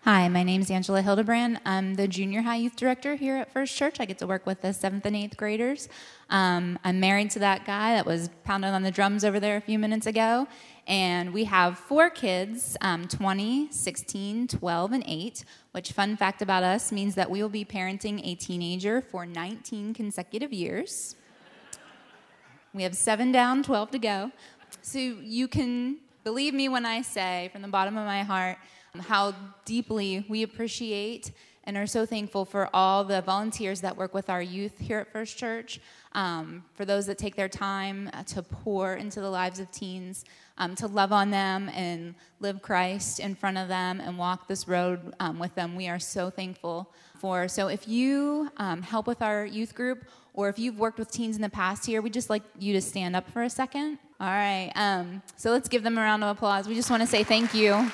Hi, my name is Angela Hildebrand. I'm the junior high youth director here at First Church. I get to work with the 7th and 8th graders. I'm married to that guy that was pounding on the drums over there a few minutes ago. And we have 4 kids, 20, 16, 12, and 8, which, fun fact about us, means that we will be parenting a teenager for 19 consecutive years. We have 7 down, 12 to go. So you can believe me when I say, from the bottom of my heart, how deeply we appreciate and are so thankful for all the volunteers that work with our youth here at First Church, for those that take their time to pour into the lives of teens, to love on them and live Christ in front of them and walk this road with them. We are so thankful for. So if you help with our youth group, or if you've worked with teens in the past here, we'd just like you to stand up for a second. All right, so let's give them a round of applause. We just want to say thank you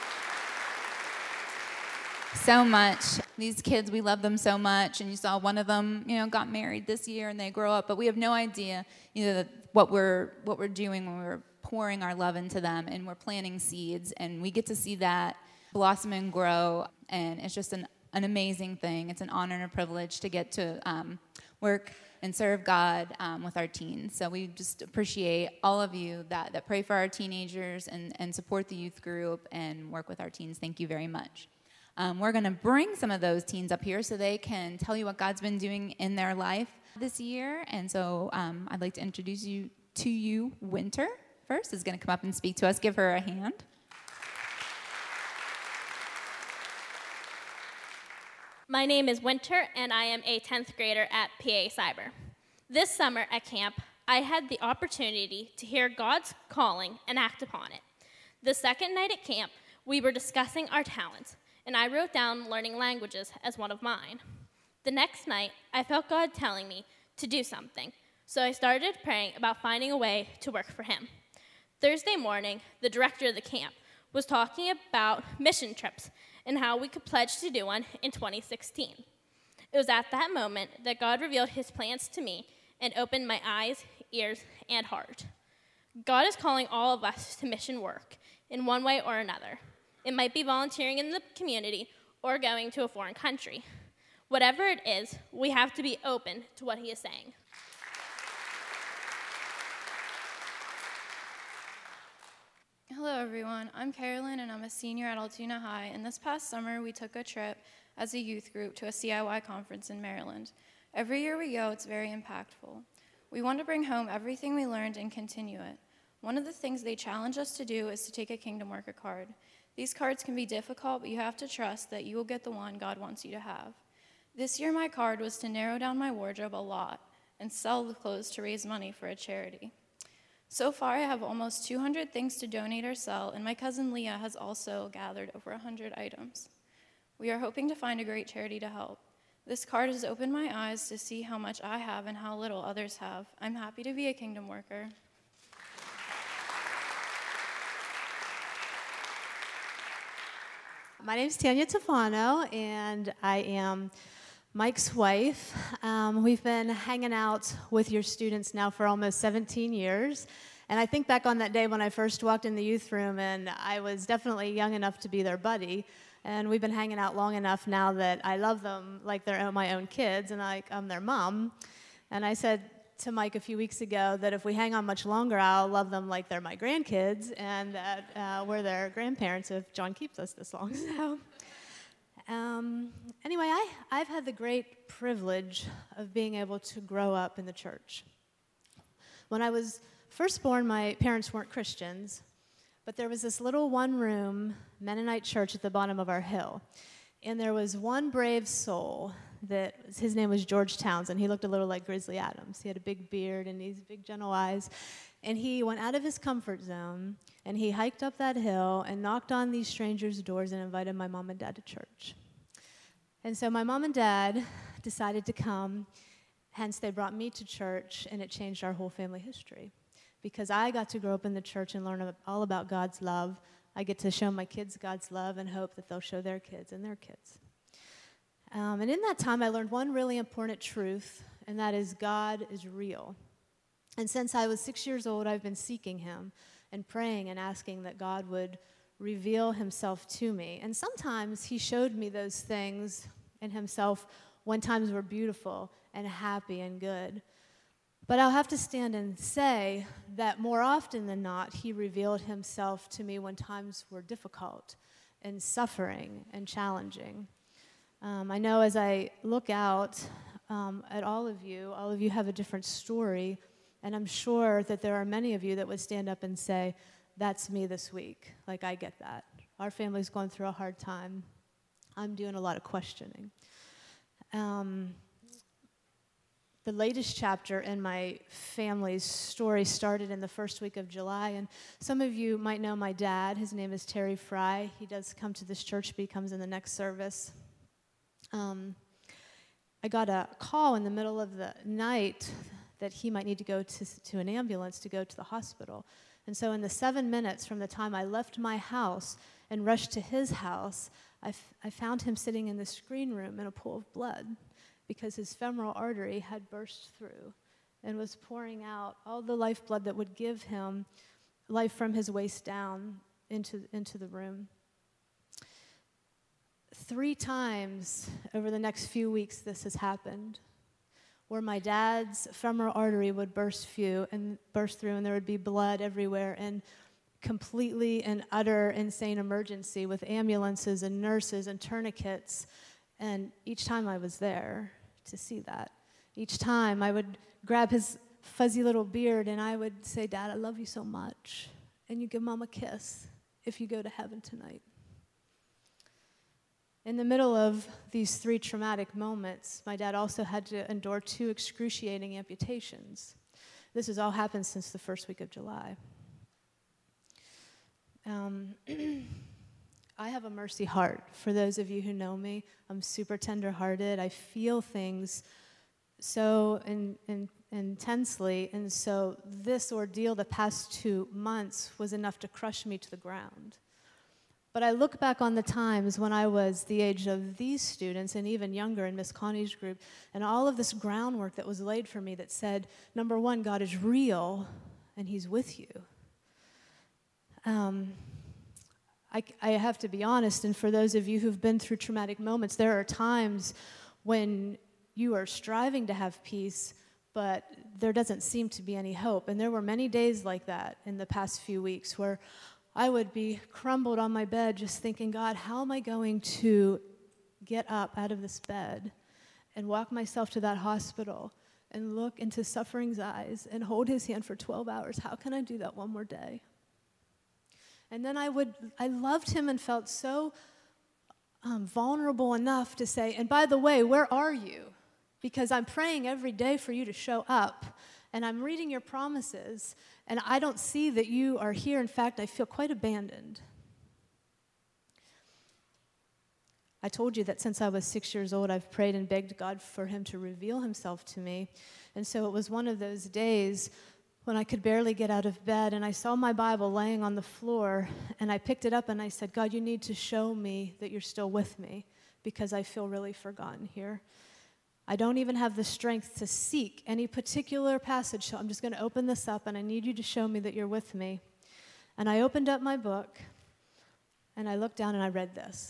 so much. These kids, we love them so much, and you saw one of them, got married this year and they grow up, but we have no idea, what we're doing when we're pouring our love into them and we're planting seeds, and we get to see that blossom and grow, and it's just an amazing thing. It's an honor and a privilege to get to work and serve God with our teens. So we just appreciate all of you that pray for our teenagers and support the youth group and work with our teens. Thank you very much. We're going to bring some of those teens up here so they can tell you what God's been doing in their life this year. And so I'd like to introduce you to Winter first is going to come up and speak to us. Give her a hand. My name is Winter, and I am a 10th grader at PA Cyber. This summer at camp, I had the opportunity to hear God's calling and act upon it. The second night at camp, we were discussing our talents, and I wrote down learning languages as one of mine. The next night, I felt God telling me to do something, so I started praying about finding a way to work for Him. Thursday morning, the director of the camp was talking about mission trips and how we could pledge to do one in 2016. It was at that moment that God revealed His plans to me and opened my eyes, ears, and heart. God is calling all of us to mission work in one way or another. It might be volunteering in the community or going to a foreign country. Whatever it is, we have to be open to what He is saying. Hello everyone, I'm Carolyn and I'm a senior at Altoona High, and this past summer we took a trip as a youth group to a CIY conference in Maryland. Every year we go, it's very impactful. We want to bring home everything we learned and continue it. One of the things they challenge us to do is to take a Kingdom Worker card. These cards can be difficult, but you have to trust that you will get the one God wants you to have. This year my card was to narrow down my wardrobe a lot and sell the clothes to raise money for a charity. So far, I have almost 200 things to donate or sell, and my cousin Leah has also gathered over 100 items. We are hoping to find a great charity to help. This card has opened my eyes to see how much I have and how little others have. I'm happy to be a Kingdom Worker. My name is Tanya Tafano, and I am Mike's wife. We've been hanging out with your students now for almost 17 years. And I think back on that day when I first walked in the youth room, and I was definitely young enough to be their buddy. And we've been hanging out long enough now that I love them like they're my own kids, and I'm their mom. And I said to Mike a few weeks ago that if we hang on much longer, I'll love them like they're my grandkids, and that we're their grandparents if John keeps us this long. So. Anyway, I've had the great privilege of being able to grow up in the church. When I was first born, my parents weren't Christians, but there was this little one-room Mennonite church at the bottom of our hill, and there was one brave soul his name was George Townsend. He looked a little like Grizzly Adams. He had a big beard and these big gentle eyes, and he went out of his comfort zone, and he hiked up that hill and knocked on these strangers' doors and invited my mom and dad to church. And so my mom and dad decided to come, hence they brought me to church, and it changed our whole family history. Because I got to grow up in the church and learn all about God's love, I get to show my kids God's love and hope that they'll show their kids and their kids. And in that time, I learned one really important truth, and that is God is real. And since I was 6 years old, I've been seeking Him and praying and asking that God would reveal himself to me. And sometimes he showed me those things in himself when times were beautiful and happy and good. But I'll have to stand and say that more often than not, he revealed himself to me when times were difficult and suffering and challenging. I know as I look out at all of you have a different story, and I'm sure that there are many of you that would stand up and say, that's me this week. Like, I get that. Our family's going through a hard time. I'm doing a lot of questioning. The latest chapter in my family's story started in the first week of July, and some of you might know my dad. His name is Terry Fry. He does come to this church, but he comes in the next service. I got a call in the middle of the night that he might need to go to an ambulance to go to the hospital. And so in the 7 minutes from the time I left my house and rushed to his house, I found him sitting in the screen room in a pool of blood because his femoral artery had burst through and was pouring out all the lifeblood that would give him life from his waist down into the room. 3 times over the next few weeks this has happened, where my dad's femoral artery would burst through and there would be blood everywhere, and completely and utter insane emergency with ambulances and nurses and tourniquets. And each time I was there to see that. Each time I would grab his fuzzy little beard and I would say, Dad, I love you so much. And you give Mom a kiss if you go to heaven tonight. In the middle of these 3 traumatic moments, my dad also had to endure 2 excruciating amputations. This has all happened since the first week of July. I have a mercy heart. For those of you who know me, I'm super tender-hearted. I feel things so intensely, and so this ordeal the past 2 months was enough to crush me to the ground. But I look back on the times when I was the age of these students and even younger in Miss Connie's group, and all of this groundwork that was laid for me that said, number 1, God is real and he's with you. I have to be honest, and for those of you who've been through traumatic moments, there are times when you are striving to have peace, but there doesn't seem to be any hope. And there were many days like that in the past few weeks where I would be crumbled on my bed just thinking, God, how am I going to get up out of this bed and walk myself to that hospital and look into suffering's eyes and hold his hand for 12 hours? How can I do that one more day? And then I loved him and felt so vulnerable enough to say, and by the way, where are you? Because I'm praying every day for you to show up, and I'm reading your promises, and I don't see that you are here. In fact, I feel quite abandoned. I told you that since I was 6 years old, I've prayed and begged God for him to reveal himself to me. And so it was one of those days when I could barely get out of bed, and I saw my Bible laying on the floor, and I picked it up and I said, God, you need to show me that you're still with me because I feel really forgotten here. I don't even have the strength to seek any particular passage, so I'm just going to open this up, and I need you to show me that you're with me. And I opened up my book, and I looked down and I read this.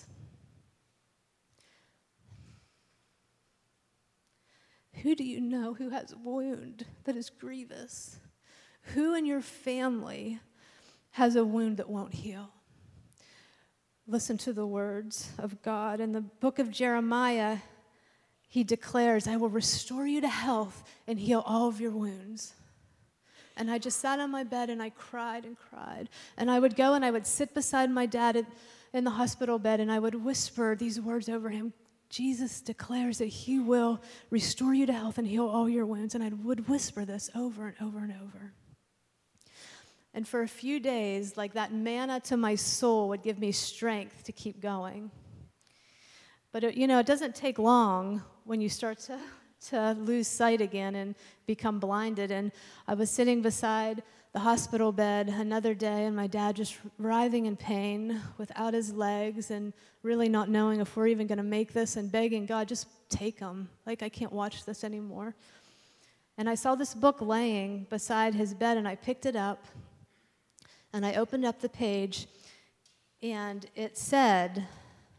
Who do you know who has a wound that is grievous? Who in your family has a wound that won't heal? Listen to the words of God. In the book of Jeremiah, he declares, I will restore you to health and heal all of your wounds. And I just sat on my bed and I cried and cried. And I would go and I would sit beside my dad in the hospital bed and I would whisper these words over him. Jesus declares that he will restore you to health and heal all your wounds. And I would whisper this over and over and over. And for a few days, like that manna to my soul would give me strength to keep going. But it doesn't take long when you start to lose sight again and become blinded. And I was sitting beside the hospital bed another day, and my dad just writhing in pain without his legs and really not knowing if we're even going to make this and begging, God, just take him. Like, I can't watch this anymore. And I saw this book laying beside his bed, and I picked it up, and I opened up the page, And it said,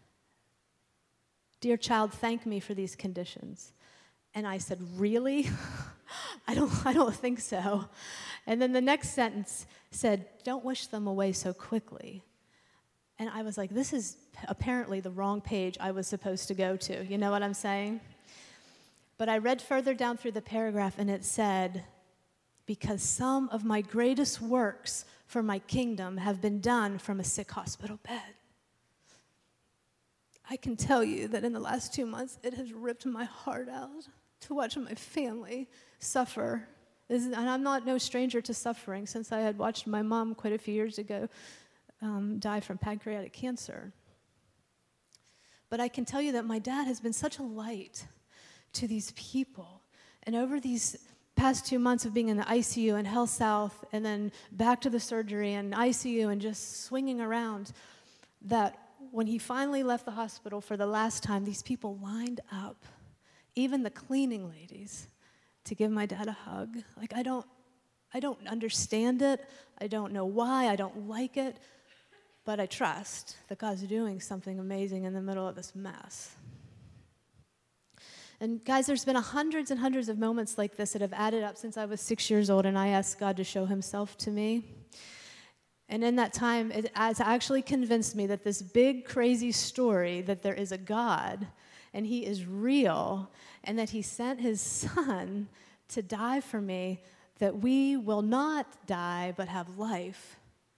"Dear child, thank me for these conditions." And I said, "Really? I don't think so." And then the next sentence said, "Don't wish them away so quickly." And I was like, this is apparently the wrong page I was supposed to go to. You know what I'm saying? But I read further down through the paragraph, and it said, "Because some of my greatest works for my kingdom have been done from a sick hospital bed." I can tell you that in the last 2 months, it has ripped my heart out to watch my family suffer. And I'm not no stranger to suffering, since I had watched my mom quite a few years ago die from pancreatic cancer. But I can tell you that my dad has been such a light to these people. And over these past 2 months of being in the ICU in Health South, and then back to the surgery and ICU and just swinging around, that when he finally left the hospital for the last time, these people lined up, even the cleaning ladies, to give my dad a hug. Like, I don't understand it. I don't know why. I don't like it. But I trust that God's doing something amazing in the middle of this mess. And guys, there's been hundreds and hundreds of moments like this that have added up since I was 6 years old, and I asked God to show himself to me. And in that time, it has actually convinced me that this big, crazy story, that there is a God, and he is real, and that he sent his son to die for me, that we will not die but have life,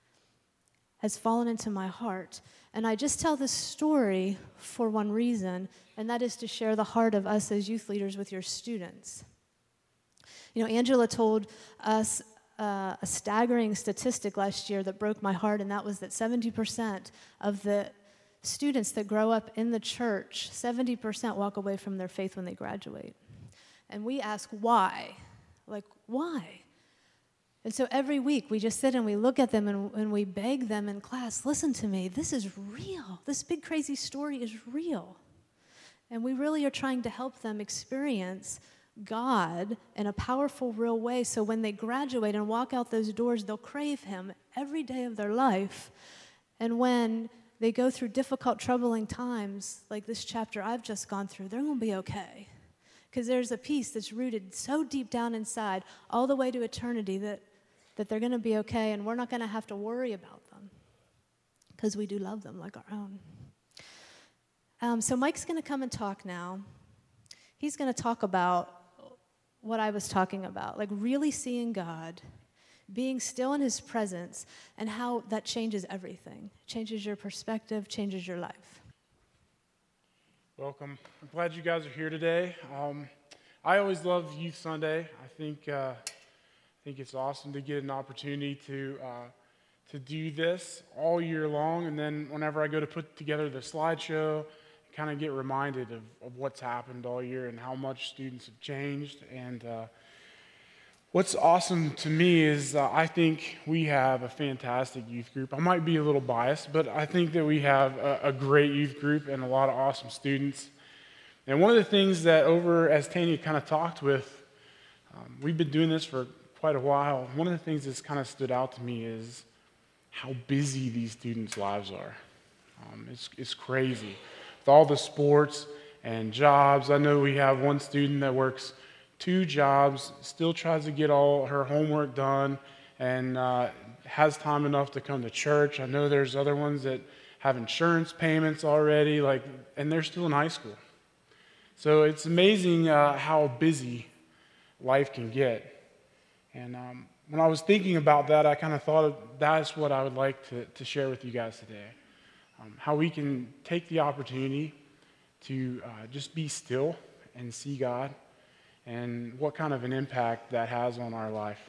has fallen into my heart. And I just tell this story for one reason, and that is to share the heart of us as youth leaders with your students. You know, Angela told us a staggering statistic last year that broke my heart, and that was that 70% of the students that grow up in the church, 70% walk away from their faith when they graduate. And we ask why? Like, why? And so every week we just sit and we look at them and we beg them in class, listen to me, this is real. This big crazy story is real. And we really are trying to help them experience God in a powerful, real way, so when they graduate and walk out those doors, they'll crave him every day of their life. And when they go through difficult, troubling times, like this chapter I've just gone through, they're going to be okay. Because there's a peace that's rooted so deep down inside, all the way to eternity, that they're going to be okay, and we're not going to have to worry about them, because we do love them like our own. So Mike's going to come and talk now. He's going to talk about what I was talking about, like really seeing God, being still in his presence, and how that changes everything. Changes your perspective, changes your life. Welcome. I'm glad you guys are here today. I always love Youth Sunday. I think it's awesome to get an opportunity to do this all year long, and then whenever I go to put together the slideshow, kind of get reminded of what's happened all year and how much students have changed. And what's awesome to me is I think we have a fantastic youth group. I might be a little biased, but I think that we have a great youth group and a lot of awesome students. And one of the things that as Tanya kind of talked with, we've been doing this for quite a while. One of the things that's kind of stood out to me is how busy these students' lives are. It's crazy. With all the sports and jobs, I know we have one student that works 2 jobs, still tries to get all her homework done, and has time enough to come to church. I know there's other ones that have insurance payments already, and they're still in high school. So it's amazing how busy life can get. And when I was thinking about that, I kind of thought that's what I would like to share with you guys today. How we can take the opportunity to just be still and see God, and what kind of an impact that has on our life.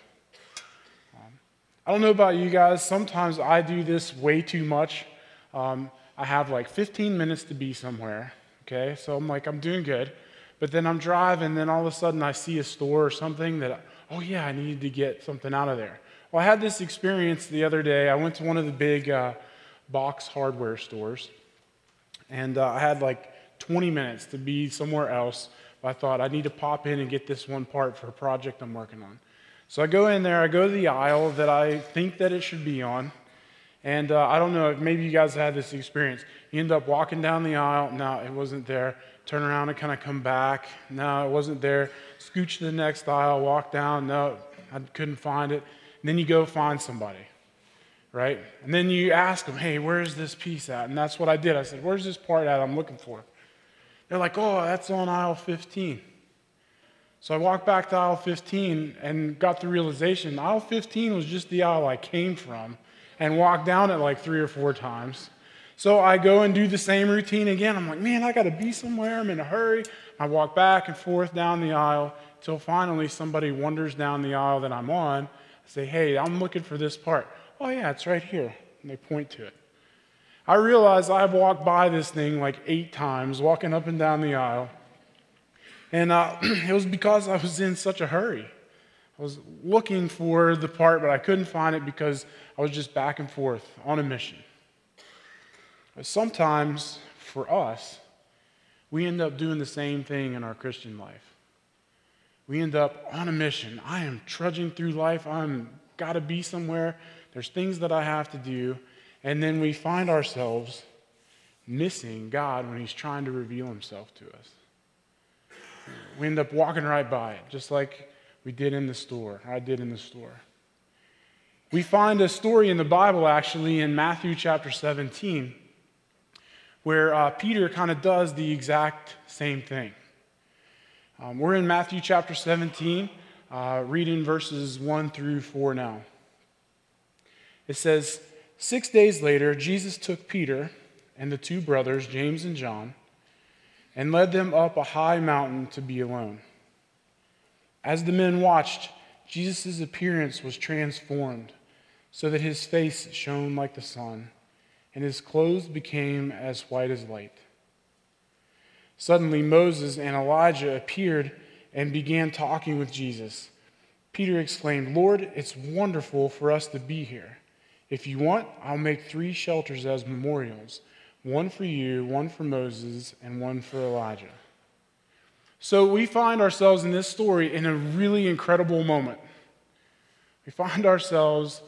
I don't know about you guys, sometimes I do this way too much. I have like 15 minutes to be somewhere, okay? So I'm doing good. But then I'm driving, and then all of a sudden I see a store or something that, oh yeah, I needed to get something out of there. Well, I had this experience the other day. I went to one of the big box hardware stores, and I had like 20 minutes to be somewhere else. I thought I need to pop in and get this one part for a project I'm working on. So I go in there, I go to the aisle that I think that it should be on, And I don't know if maybe you guys had this experience. You end up walking down the aisle. No, it wasn't there. Turn around and kind of come back. No, it wasn't there. Scooch to the next aisle, walk down. No, I couldn't find it. And then you go find somebody, right? And then you ask them, hey, where's this piece at? And that's what I did. I said, where's this part at I'm looking for? They're like, oh, that's on aisle 15. So I walked back to aisle 15 and got the realization aisle 15 was just the aisle I came from and walked down it like 3 or 4 times. So I go and do the same routine again. I'm like, man, I got to be somewhere. I'm in a hurry. I walk back and forth down the aisle till finally somebody wanders down the aisle that I'm on. I say, hey, I'm looking for this part. Oh, yeah, it's right here. And they point to it. I realize I've walked by this thing like 8 times, walking up and down the aisle. And it was because I was in such a hurry. I was looking for the part, but I couldn't find it because I was just back and forth on a mission. But sometimes, for us, we end up doing the same thing in our Christian life. We end up on a mission. I am trudging through life. I'm got to be somewhere. There's things that I have to do. And then we find ourselves missing God when he's trying to reveal himself to us. We end up walking right by it, just like we did in the store. I did in the store. We find a story in the Bible, actually, in Matthew chapter 17, where Peter kind of does the exact same thing. We're in Matthew chapter 17, reading verses 1 through 4 now. It says, 6 days later, Jesus took Peter and the 2 brothers, James and John, and led them up a high mountain to be alone. As the men watched, Jesus' appearance was transformed, so that his face shone like the sun, and his clothes became as white as light. Suddenly Moses and Elijah appeared and began talking with Jesus. Peter exclaimed, Lord, it's wonderful for us to be here. If you want, I'll make 3 shelters as memorials, one for you, one for Moses, and one for Elijah. So we find ourselves in this story in a really incredible moment. We find ourselves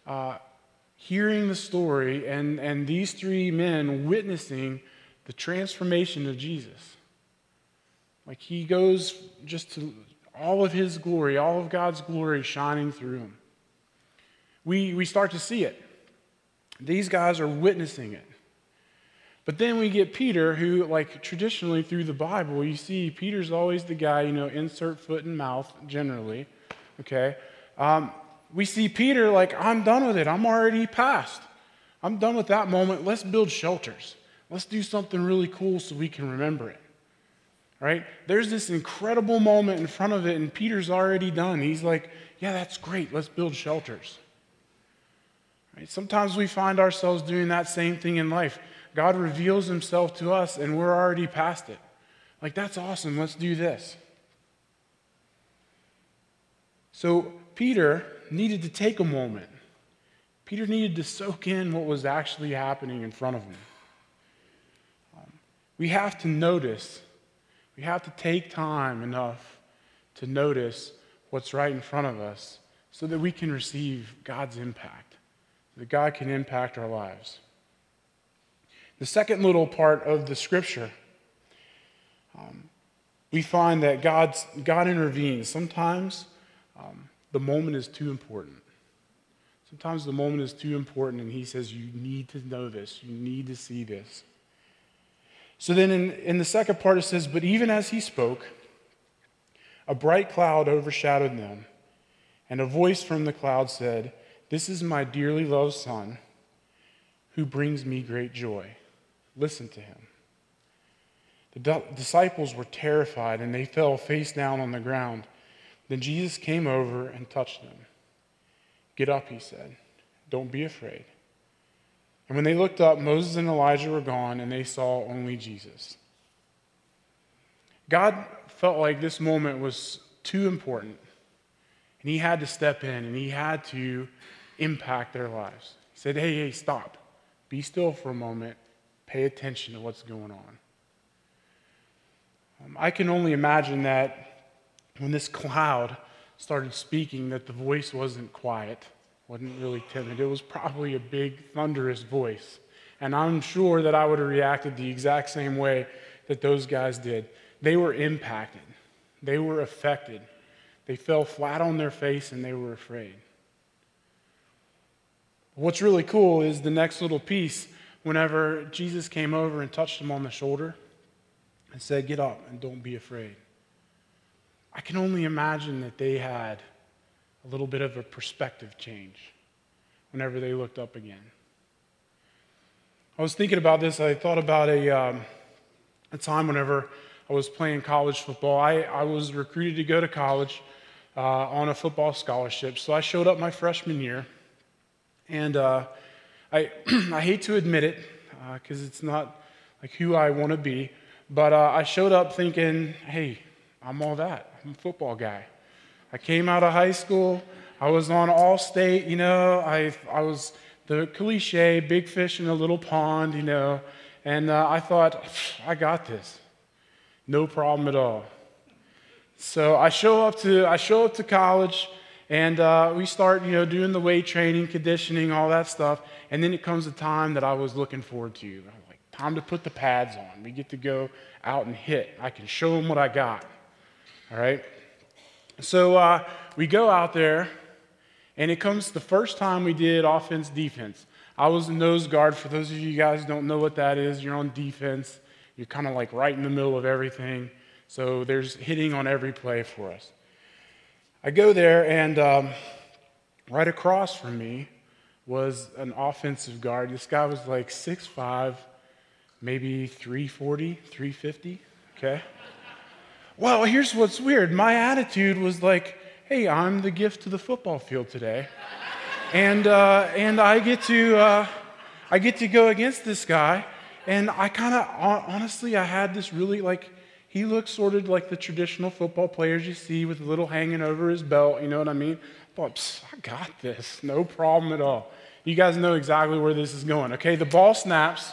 hearing the story and these 3 men witnessing the transformation of Jesus. Like he goes just to all of his glory, all of God's glory shining through him. We start to see it. These guys are witnessing it. But then we get Peter, who, like traditionally through the Bible, you see Peter's always the guy, insert foot in mouth, generally, okay? We see Peter like, I'm done with it. I'm already past. I'm done with that moment. Let's build shelters. Let's do something really cool so we can remember it, right? There's this incredible moment in front of it, and Peter's already done. He's like, yeah, that's great. Let's build shelters. Right? Sometimes we find ourselves doing that same thing in life. God reveals himself to us, and we're already past it. Like, that's awesome. Let's do this. So Peter needed to take a moment. Peter needed to soak in what was actually happening in front of him. We have to notice. We have to take time enough to notice what's right in front of us so that we can receive God's impact, that God can impact our lives. The second little part of the scripture, we find that God intervenes. Sometimes the moment is too important. Sometimes the moment is too important, and he says, you need to know this. You need to see this. So then in the second part it says, but even as he spoke, a bright cloud overshadowed them, and a voice from the cloud said, this is my dearly loved son, who brings me great joy. Listen to him. The disciples were terrified, and they fell face down on the ground. Then Jesus came over and touched them. Get up, he said. Don't be afraid. And when they looked up, Moses and Elijah were gone, and they saw only Jesus. God felt like this moment was too important, and he had to step in, and he had to impact their lives. He said, hey, stop. Be still for a moment. Pay attention to what's going on. I can only imagine that when this cloud started speaking, that the voice wasn't quiet. Wasn't really timid. It was probably a big, thunderous voice. And I'm sure that I would have reacted the exact same way that those guys did. They were impacted. They were affected. They fell flat on their face and they were afraid. What's really cool is the next little piece, whenever Jesus came over and touched them on the shoulder and said, "Get up and don't be afraid." I can only imagine that they had a little bit of a perspective change whenever they looked up again. I was thinking about this. I thought about a time whenever I was playing college football. I was recruited to go to college on a football scholarship. So I showed up my freshman year. And I hate to admit it because it's not like who I want to be. But I showed up thinking, hey, I'm all that. I'm a football guy. I came out of high school. I was on All-State, I was the cliche, big fish in a little pond, and I thought, I got this. No problem at all. So I show up to college, and we start, doing the weight training, conditioning, all that stuff, and then it comes a time that I was looking forward to. I'm like, time to put the pads on. We get to go out and hit. I can show them what I got, all right? So we go out there, and it comes the first time we did offense, defense. I was a nose guard. For those of you guys who don't know what that is, you're on defense. You're kind of like right in the middle of everything. So there's hitting on every play for us. I go there, and right across from me was an offensive guard. This guy was like 6'5", maybe 340, 350, okay? Well, here's what's weird. My attitude was like, hey, I'm the gift to the football field today. And I get to go against this guy. And I kind of, honestly, I had this really, he looked sort of like the traditional football players you see with a little hanging over his belt, you know what I mean? I thought, I got this, no problem at all. You guys know exactly where this is going. Okay, the ball snaps.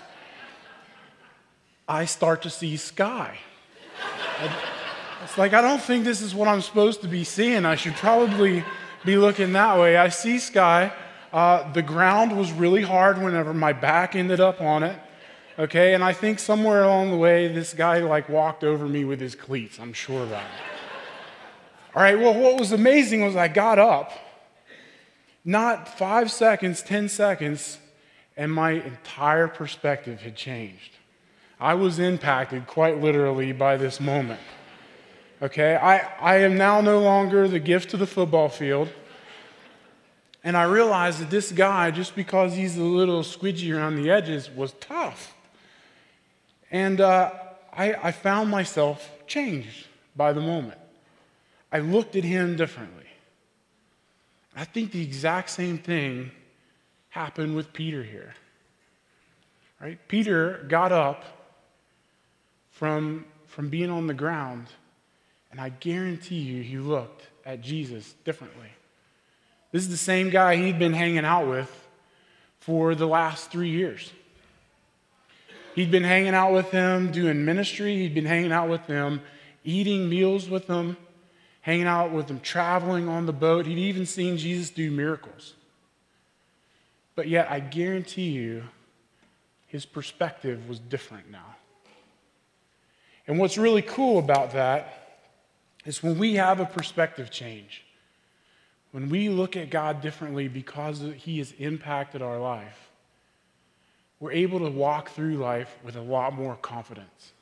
I start to see sky. It's like, I don't think this is what I'm supposed to be seeing. I should probably be looking that way. I see sky. The ground was really hard whenever my back ended up on it. Okay, and I think somewhere along the way, this guy walked over me with his cleats. I'm sure about it. All right, well, what was amazing was I got up, not 5 seconds, 10 seconds, and my entire perspective had changed. I was impacted quite literally by this moment. Okay, I am now no longer the gift to the football field. And I realized that this guy, just because he's a little squidgy around the edges, was tough. And I found myself changed by the moment. I looked at him differently. I think the exact same thing happened with Peter here. Right? Peter got up from being on the ground, and I guarantee you he looked at Jesus differently. This is the same guy he'd been hanging out with for the last 3 years. He'd been hanging out with him, doing ministry. He'd been hanging out with him, eating meals with him, hanging out with him, traveling on the boat. He'd even seen Jesus do miracles. But yet, I guarantee you, his perspective was different now. And what's really cool about that is when we have a perspective change, when we look at God differently because he has impacted our life, we're able to walk through life with a lot more confidence.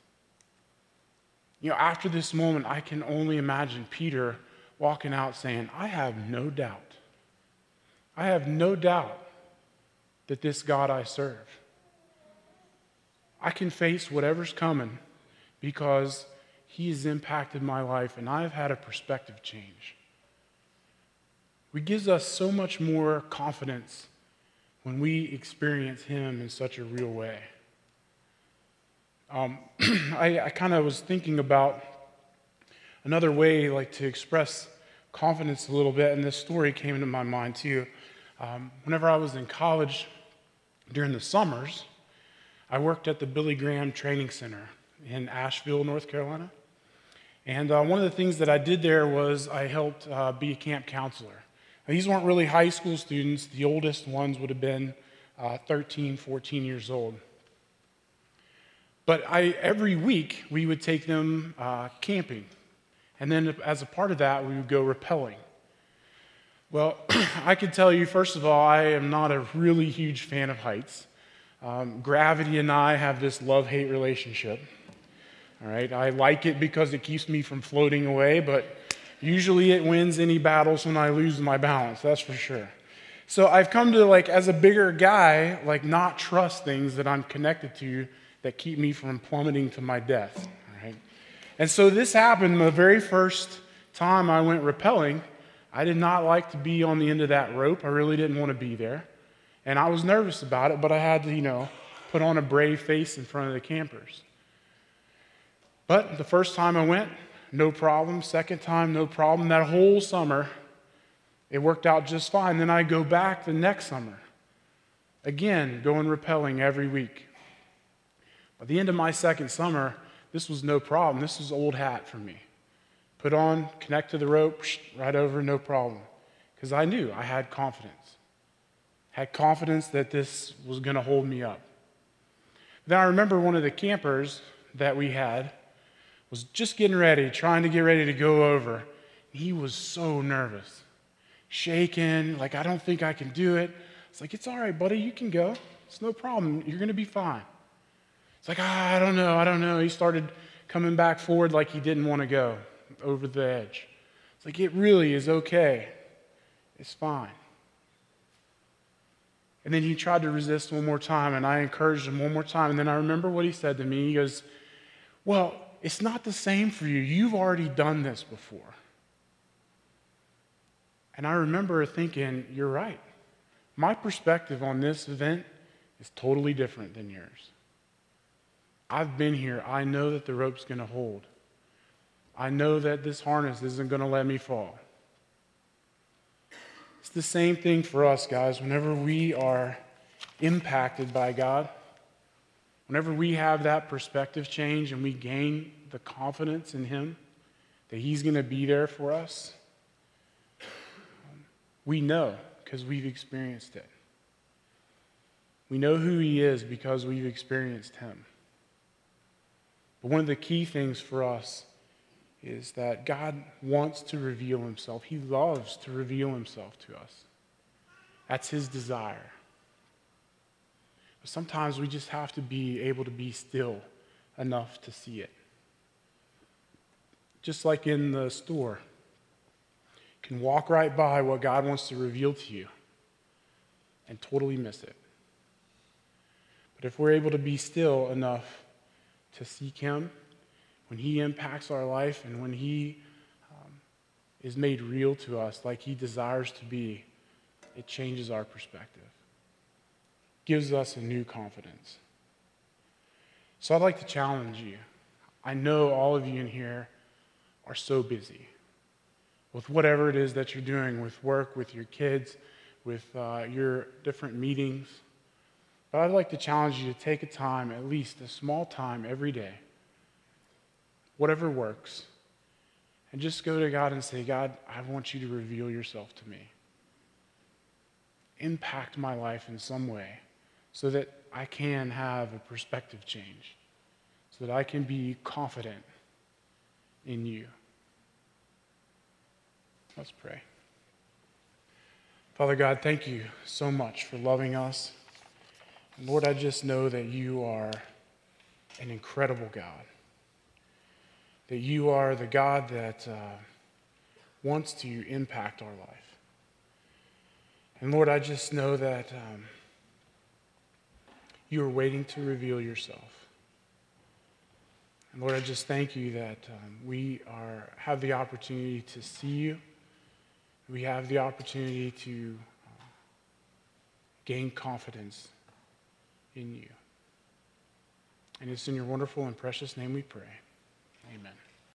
After this moment, I can only imagine Peter walking out saying, I have no doubt that this God I serve, I can face whatever's coming because he has impacted my life and I've had a perspective change. It gives us so much more confidence when we experience him in such a real way. I kind of was thinking about another way to express confidence a little bit, and this story came into my mind too. Whenever I was in college during the summers, I worked at the Billy Graham Training Center in Asheville, North Carolina. And one of the things that I did there was I helped be a camp counselor. These weren't really high school students. The oldest ones would have been 13, 14 years old. But every week, we would take them camping. And then as a part of that, we would go rappelling. Well, I can tell you, first of all, I am not a really huge fan of heights. Gravity and I have this love-hate relationship. All right, I like it because it keeps me from floating away, but usually it wins any battles when I lose my balance, that's for sure. So I've come to, as a bigger guy, not trust things that I'm connected to that keep me from plummeting to my death, all right? And so this happened the very first time I went rappelling. I did not like to be on the end of that rope. I really didn't want to be there. And I was nervous about it, but I had to, put on a brave face in front of the campers. But the first time I went, no problem. Second time, no problem. That whole summer, it worked out just fine. Then I go back the next summer. Again, going rappelling every week. By the end of my second summer, this was no problem. This was old hat for me. Put on, connect to the rope, right over, no problem. Because I knew I had confidence. Had confidence that this was going to hold me up. Then I remember one of the campers that we had was just getting ready, trying to get ready to go over. He was so nervous, shaking, I don't think I can do it. It's it's all right, buddy, you can go. It's no problem. You're going to be fine. It's I don't know. He started coming back forward like he didn't want to go over the edge. It's it really is okay. It's fine. And then he tried to resist one more time, and I encouraged him one more time. And then I remember what he said to me. He goes, well, it's not the same for you. You've already done this before. And I remember thinking, you're right. My perspective on this event is totally different than yours. I've been here. I know that the rope's going to hold. I know that this harness isn't going to let me fall. It's the same thing for us, guys. Whenever we are impacted by God, whenever we have that perspective change and we gain the confidence in Him that He's going to be there for us, we know because we've experienced it. We know who He is because we've experienced Him. But one of the key things for us is that God wants to reveal Himself. He loves to reveal Himself to us. That's His desire. But sometimes we just have to be able to be still enough to see it. Just like in the store. You can walk right by what God wants to reveal to you and totally miss it. But if we're able to be still enough to seek Him, when He impacts our life and when He is made real to us like He desires to be, it changes our perspective. Gives us a new confidence. So I'd like to challenge you. I know all of you in here are so busy with whatever it is that you're doing, with work, with your kids, with your different meetings. But I'd like to challenge you to take a time, at least a small time every day, whatever works, and just go to God and say, God, I want you to reveal yourself to me. Impact my life in some way so that I can have a perspective change, so that I can be confident in you. Let's pray. Father God, thank you so much for loving us. And Lord, I just know that you are an incredible God. That you are the God that wants to impact our life. And Lord, I just know that you are waiting to reveal yourself. And Lord, I just thank you that we have the opportunity to see you. We have the opportunity to gain confidence in you. And it's in your wonderful and precious name we pray. Amen.